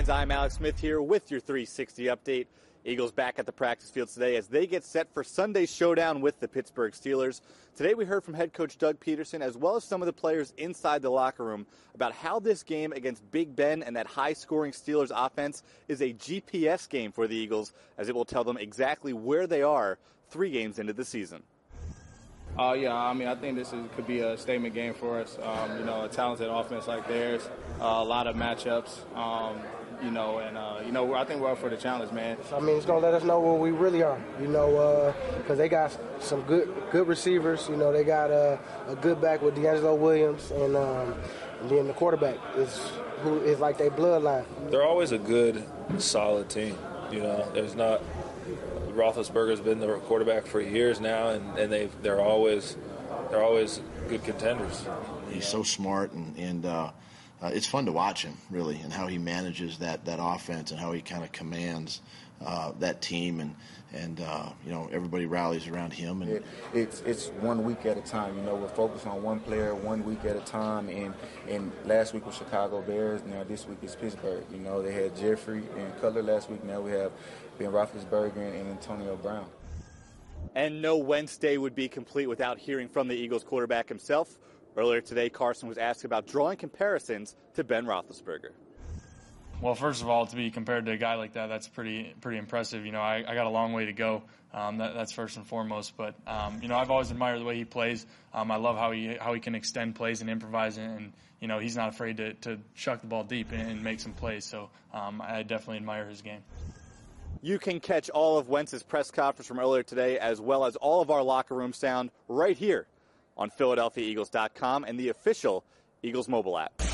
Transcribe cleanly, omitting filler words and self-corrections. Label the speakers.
Speaker 1: fans, I'm Alex Smith here with your 360 update. Eagles back at the practice field today as they get set for Sunday's showdown with the Pittsburgh Steelers. Today we heard from head coach Doug Peterson as well as some of the players inside the locker room about how this game against Big Ben and that high-scoring Steelers offense is a GPS game for the Eagles, as it will tell them exactly where they are 3 games into the season.
Speaker 2: I think this could be a statement game for us. A talented offense like theirs, a lot of matchups. I think we're up for the challenge, man.
Speaker 3: I mean, it's gonna let us know where we really are. Because they got some good receivers. They got a good back with D'Angelo Williams, and then the quarterback is like their bloodline.
Speaker 4: They're always a good, solid team. There's not. Roethlisberger's been the quarterback for years now, and they're always good contenders.
Speaker 5: He's so smart, and it's fun to watch him, really, and how he manages that offense and how he kind of commands that team, and everybody rallies around him. And
Speaker 6: it's 1 week at a time. We're focused on one player 1 week at a time. And last week was Chicago Bears. Now this week is Pittsburgh. They had Jeffrey and Cutler last week. Now we have Ben Roethlisberger and Antonio Brown.
Speaker 1: And no Wednesday would be complete without hearing from the Eagles quarterback himself. Earlier today, Carson was asked about drawing comparisons to Ben Roethlisberger.
Speaker 7: Well, first of all, to be compared to a guy like that, that's pretty impressive. I got a long way to go. That's first and foremost. But I've always admired the way he plays. I love how he can extend plays and improvise, and he's not afraid to chuck the ball deep and make some plays. So I definitely admire his game.
Speaker 1: You can catch all of Wentz's press conference from earlier today, as well as all of our locker room sound right here on PhiladelphiaEagles.com and the official Eagles mobile app.